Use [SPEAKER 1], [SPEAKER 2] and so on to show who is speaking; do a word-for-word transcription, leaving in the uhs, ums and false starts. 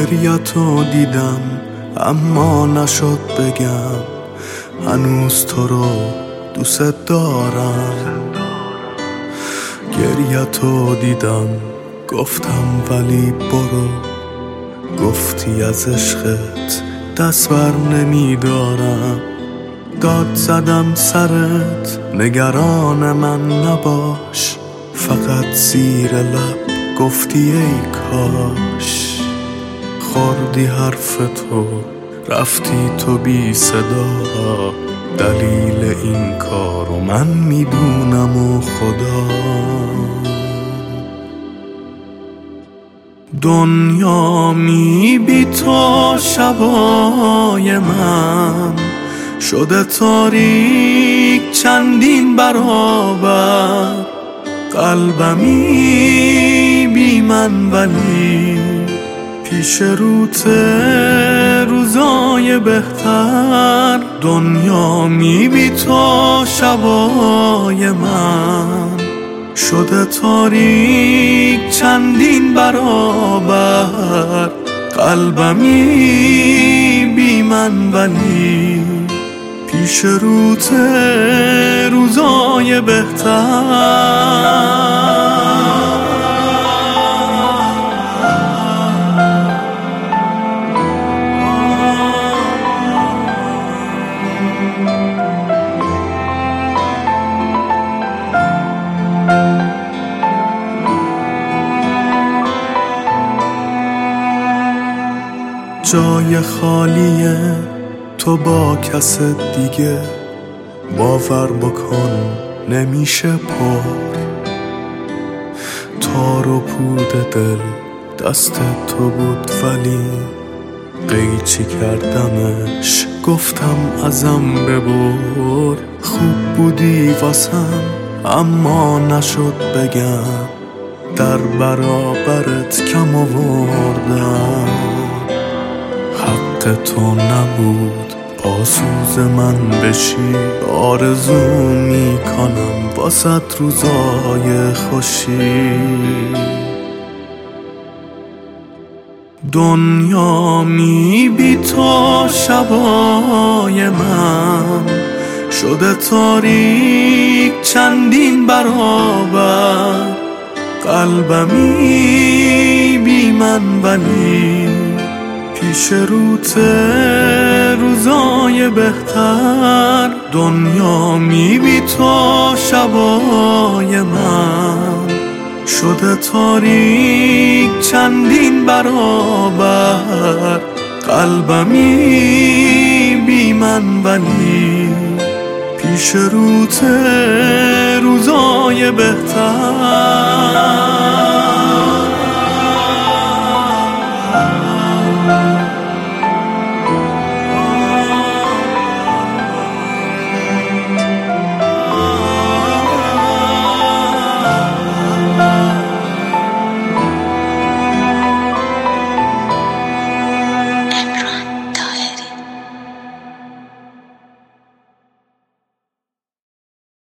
[SPEAKER 1] گریه‌تو دیدم اما نشد بگم هنوز تو رو دوست دارم. گریه‌تو دیدم گفتم ولی برو، گفتی از عشقت دست بر نمیدارم. داد زدم سرت نگران من نباش، فقط زیر لب گفتی ای کاش. خوردی حرف تو رفتی تو بی صدا، دلیل این کارو من میدونم و خدا. دنیا می بی تو شبای من شده تاریک چندین برابر. قلبمی بی من ولی پیش روت روزای بهتر. دنیا می بی تو شبای من شده تاریک چندین برابر. قلبمی بی من ولی پیش روت روزای بهتر. جای خالیه تو با کس دیگه، باور بکن نمیشه پر. تار و پود دل دست تو بود ولی قیچی کردمش، گفتم ازم ببر. خوب بودی واسم اما نشد بگم در برابرت کم آوردم. حق تو نبود پاسوز من بشی، آرزو میکنم واسه روزای خوشی. دنیا می بی تو شبای من شده تاریک چندین برابر. قلبمی بی من ولی پیش روت روزای بهتر. دنیا می بی تو شبای من شده تاریک چندین برابر. قلبمی بی من ولی پیش روت روزای بهتر.